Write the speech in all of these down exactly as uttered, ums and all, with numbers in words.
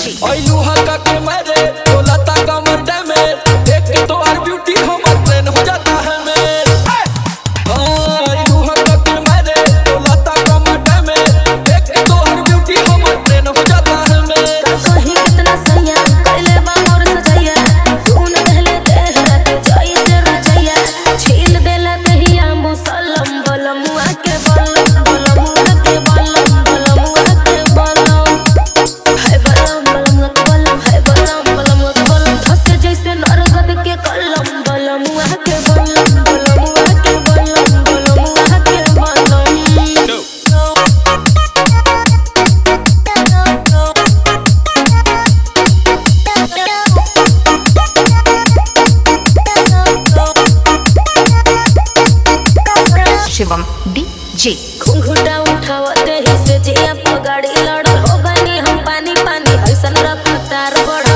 DJ आइलू हल्का के मेरे बोला ता कमर डे में देख के तो हर ब्यूटी हमर ट्रेन हो जाता है मेरे। आइलू हल्का के मेरे बोला ता कमर डे में देख के तो हर ब्यूटी हमर ट्रेन हो जाता है मेरे। कहीं कितना सैया कैले बा मोर सजैया तू न कहले देहरा के जाई से रचैया छील देला कहिया मुसलम बलमुआ के बलम बलमुआ के बलम बलमुआ के बलम है बलम बलमुआ के बलम है बलम बलमुआ के बलम धस जैसे नरगद के कलम बलमुआ के बलम बलमुआ के बलम बलमुआ के बलम। शिवम डीजे घुंघुटा उठावते ही से जिया पगाड़ी लड़ हो गनी हम पानी पानी ऐसन रफ्तार बढ़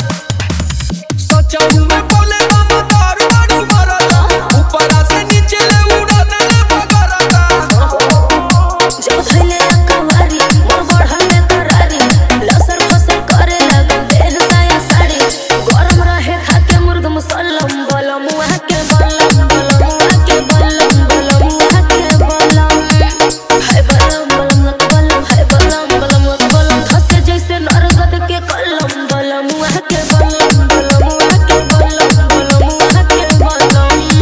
सच्चा में बोले हम तार गाड़ी मारता ऊपर से नीचे ले उड़ाने ले भगाता। जब धैले कवारी मोर बढ़ल में करारी लसर फसर करे लगन देह साया साड़ी गरम रहे खाके मुर्ग मुसल्लम बलमुआ के बलम बलमुआ के बलम बलमुआ के बलम है बलम बलमुआ के बलम है बलम बलमुआ के बलम धस जैसे नरगद के कलम बलमुआ के बलम बलमुआ के बलम बलमुआ के बलम।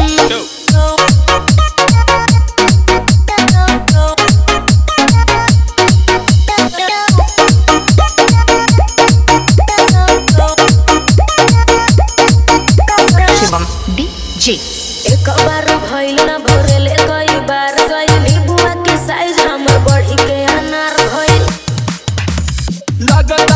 शिवम डीजे एक बार भइल ना भरेले कई बार गइली बुआ के साइज हमर बढ़ी के अनार भइल लगता